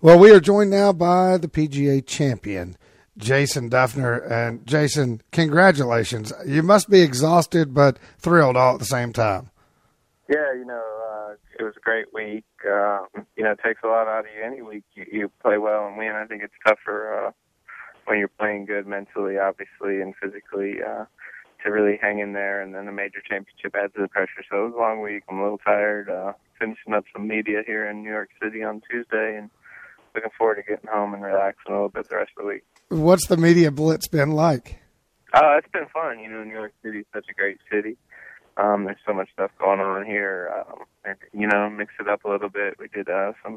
Well, we are joined now by the PGA champion, Jason Dufner. And Jason, congratulations. You must be exhausted but thrilled all at the same time. Yeah, it was a great week. It takes a lot out of you any week. You play well and win. I think it's tougher when you're playing good mentally, obviously, and physically to really hang in there. And then the major championship adds to the pressure. So it was a long week. I'm a little tired. Finishing up some media here in New York City on Tuesday, and looking forward to getting home and relaxing a little bit the rest of the week. What's the media blitz been like? It's been fun. New York City is such a great city. There's so much stuff going on here. Mix it up a little bit. We did some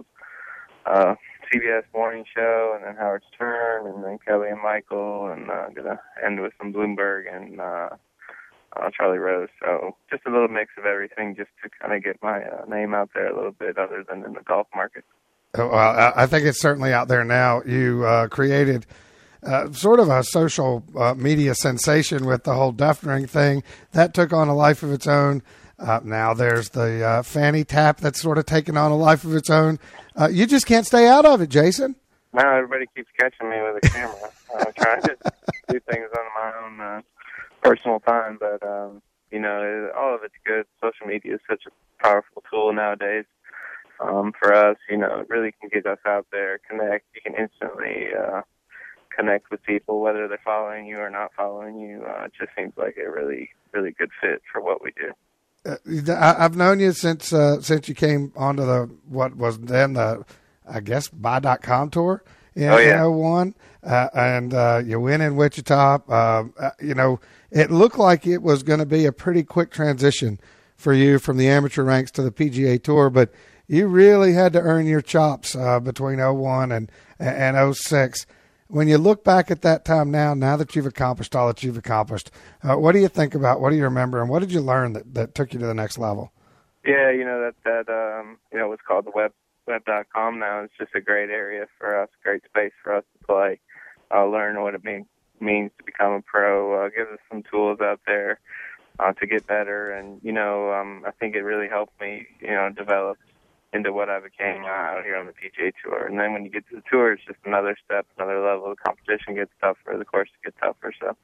CBS Morning Show, and then Howard Stern, and then Kelly and Michael, and gonna end with some Bloomberg and Charlie Rose. So just a little mix of everything, just to kind of get my name out there a little bit, other than in the golf market. Well, I think it's certainly out there now. You created sort of a social media sensation with the whole Dufnering thing. That took on a life of its own. Now there's the fanny tap that's sort of taken on a life of its own. You just can't stay out of it, Jason. No, everybody keeps catching me with a camera. I'm trying to do things on my own personal time, but, all of it's good. Social media is such a powerful tool nowadays. For us, it really can get us out there, connect. You can instantly connect with people, whether they're following you or not following you. It just seems like a really, really good fit for what we do. I've known you since you came onto what was then the, I guess, Buy.com tour in 01, and you win in Wichita. It looked like it was going to be a pretty quick transition for you from the amateur ranks to the PGA Tour, but you really had to earn your chops between 01 and 06. When you look back at that time now that you've accomplished all that you've accomplished, what do you think about, what do you remember, and what did you learn that took you to the next level? Yeah, what's called the web.com now is just a great area for us, great space for us to play, learn what it means to become a pro, gives us some tools out there to get better, and, I think it really helped me, develop into what I became out here on the PGA Tour. And then when you get to the Tour, it's just another step, another level. The competition gets tougher, the courses get tougher. So,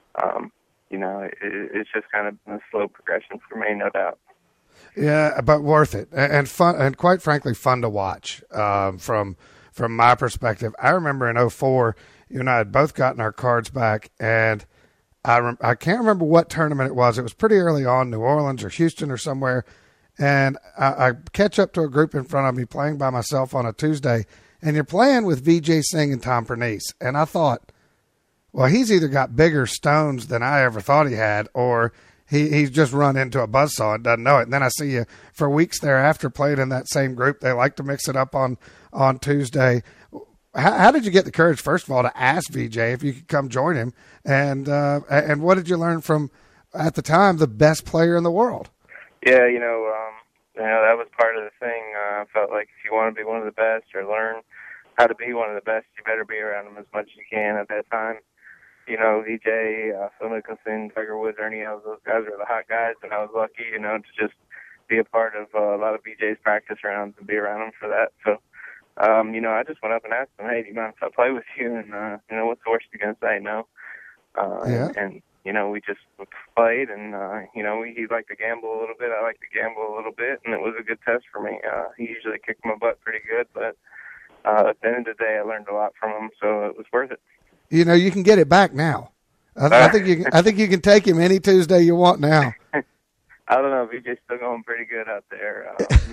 it's just kind of a slow progression for me, no doubt. Yeah, but worth it and fun, and quite frankly, fun to watch from my perspective. I remember in 04, you and I had both gotten our cards back, and I can't remember what tournament it was. It was pretty early on, New Orleans or Houston or somewhere. And I catch up to a group in front of me playing by myself on a Tuesday, and you're playing with Vijay Singh and Tom Pernice. And I thought, well, he's either got bigger stones than I ever thought he had, or he's just run into a buzzsaw and doesn't know it. And then I see you for weeks thereafter playing in that same group. They like to mix it up on Tuesday. How did you get the courage, first of all, to ask Vijay if you could come join him? And what did you learn from, at the time, the best player in the world? Yeah, that was part of the thing. I felt like if you want to be one of the best or learn how to be one of the best, you better be around them as much as you can at that time. Vijay, Phil Mickelson, Tiger Woods, Ernie Els, those guys were the hot guys, and I was lucky, to just be a part of a lot of Vijay's practice rounds and be around them for that. So, I just went up and asked him, hey, do you mind if I play with you? And, what's the worst you're going to say? No. And we just played, and, he liked to gamble a little bit. I liked to gamble a little bit, and it was a good test for me. He usually kicked my butt pretty good, but at the end of the day, I learned a lot from him, so it was worth it. You can get it back now. I think you can take him any Tuesday you want now. I don't know. VJ's still going pretty good out there.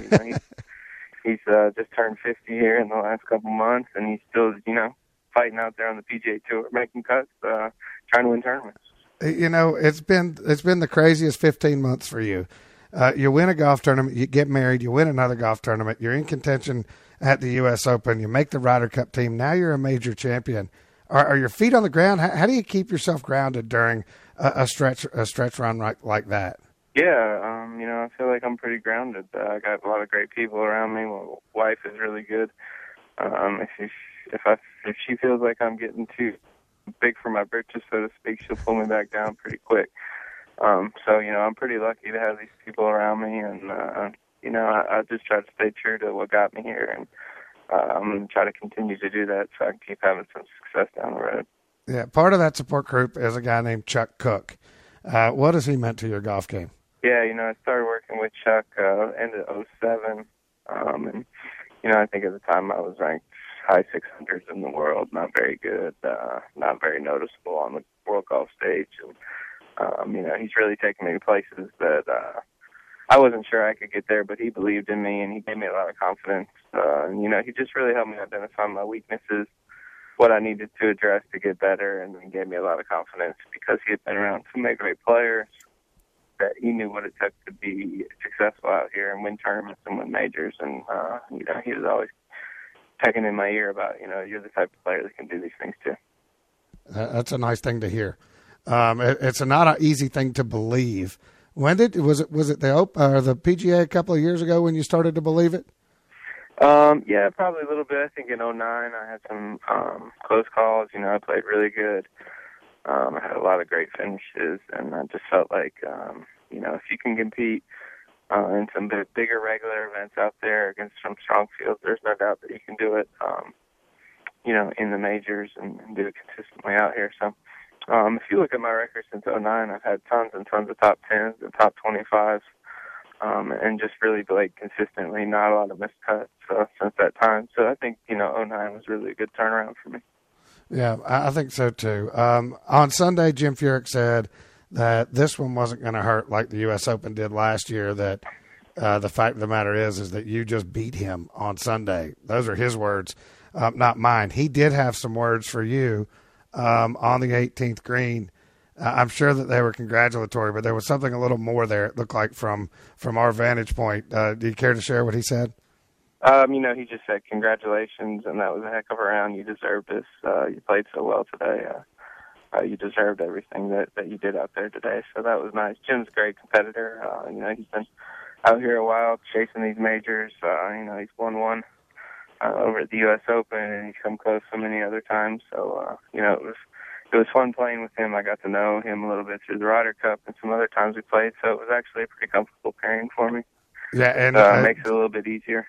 He's just turned 50 here in the last couple months, and he's still, fighting out there on the PGA Tour, making cuts, trying to win tournaments. It's been the craziest 15 months for you. You win a golf tournament, you get married, you win another golf tournament, you're in contention at the U.S. Open, you make the Ryder Cup team, now you're a major champion. Are your feet on the ground? How do you keep yourself grounded during a stretch run like that? Yeah, I feel like I'm pretty grounded. I got a lot of great people around me. My wife is really good. If she feels like I'm getting too big for my britches, so to speak, she'll pull me back down pretty quick. So I'm pretty lucky to have these people around me, and I just try to stay true to what got me here, and I'm going to try to continue to do that so I can keep having some success down the road. Yeah, part of that support group is a guy named Chuck Cook. What has he meant to your golf game? Yeah, I started working with Chuck end of '07, and I think at the time I was ranked high 600s in the world, not very good, not very noticeable on the world golf stage, and he's really taken me to places that I wasn't sure I could get there, but he believed in me and he gave me a lot of confidence. He just really helped me identify my weaknesses, what I needed to address to get better, and then gave me a lot of confidence because he had been around so many great players that he knew what it took to be successful out here and win tournaments and win majors. And, he was always pecking in my ear about, you're the type of player that can do these things too. That's a nice thing to hear. It's not an easy thing to believe. When was it the PGA a couple of years ago when you started to believe it? Yeah, probably a little bit. I think in '09 I had some close calls. I played really good. I had a lot of great finishes, and I just felt like, if you can compete in some bigger regular events out there against some strong fields, there's no doubt that you can do it, in the majors and do it consistently out here. So if you look at my record since '09, I've had tons and tons of top 10s and top 25s, and just really played consistently, not a lot of missed cuts since that time. So I think, '09 was really a good turnaround for me. Yeah, I think so too. On Sunday, Jim Furyk said that this one wasn't going to hurt like the U.S. Open did last year, that the fact of the matter is that you just beat him on Sunday. Those are his words, not mine. He did have some words for you on the 18th green. I'm sure that they were congratulatory, but there was something a little more there, it looked like, from our vantage point. Do you care to share what he said? He just said congratulations, and that was a heck of a round. You deserved this. You played so well today. You deserved everything that you did out there today. So that was nice. Jim's a great competitor. He's been out here a while chasing these majors. He's won one over at the U.S. Open, and he's come close so many other times. So, it was fun playing with him. I got to know him a little bit through the Ryder Cup and some other times we played. So it was actually a pretty comfortable pairing for me. Yeah, and makes it a little bit easier.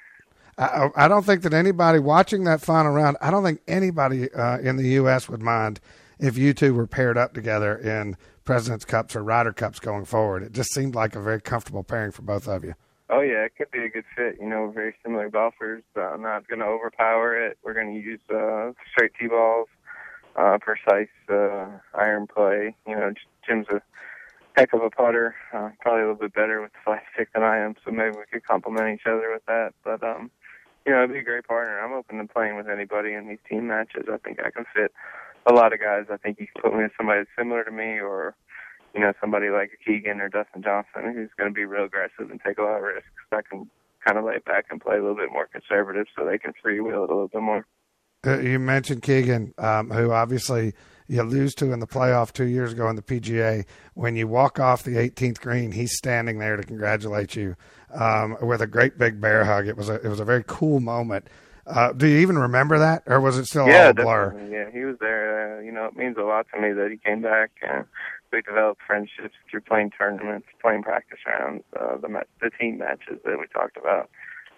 I don't think that anybody watching that final round, I don't think anybody in the U.S. would mind if you two were paired up together in President's Cups or Ryder Cups going forward. It just seemed like a very comfortable pairing for both of you. Oh, yeah, it could be a good fit. We're very similar golfers. I'm not going to overpower it. We're going to use straight tee balls, precise iron play. Jim's a heck of a putter, probably a little bit better with the flat stick than I am, so maybe we could complement each other with that. But, it'd be a great partner. I'm open to playing with anybody in these team matches. I think I can fit a lot of guys. I think you can put me with somebody that's similar to me, or, somebody like a Keegan or Dustin Johnson who's going to be real aggressive and take a lot of risks. I can kind of lay back and play a little bit more conservative so they can freewheel it a little bit more. You mentioned Keegan, who obviously you lose to in the playoff 2 years ago in the PGA. When you walk off the 18th green, he's standing there to congratulate you with a great big bear hug. It was a very cool moment. Do you even remember that, or was it still all a blur? Definitely. Yeah, he was there. It means a lot to me that he came back, and we developed friendships through playing tournaments, playing practice rounds, the team matches that we talked about.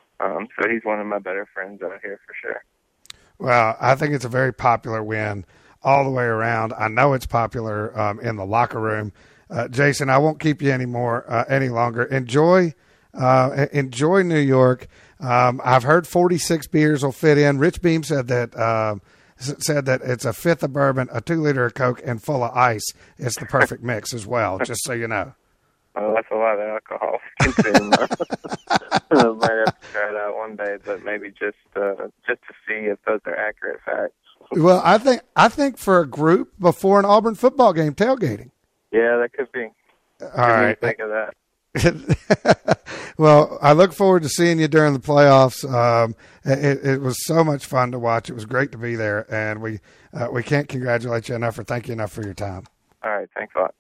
So he's one of my better friends out here for sure. Well, I think it's a very popular win all the way around. I know it's popular in the locker room. Jason, I won't keep you any longer. Enjoy New York. I've heard 46 beers will fit in. Rich Beam said that it's a fifth of bourbon, a 2 liter of Coke, and full of ice. It's the perfect mix as well, just so you know. Oh, that's a lot of alcohol to consume. I might have to try that one day, but maybe just to see if those are accurate facts. Well, I think for a group before an Auburn football game, tailgating. Yeah, that could be. All right. Think of that. Well, I look forward to seeing you during the playoffs. It was so much fun to watch. It was great to be there, and we can't congratulate you enough or thank you enough for your time. All right, thanks a lot.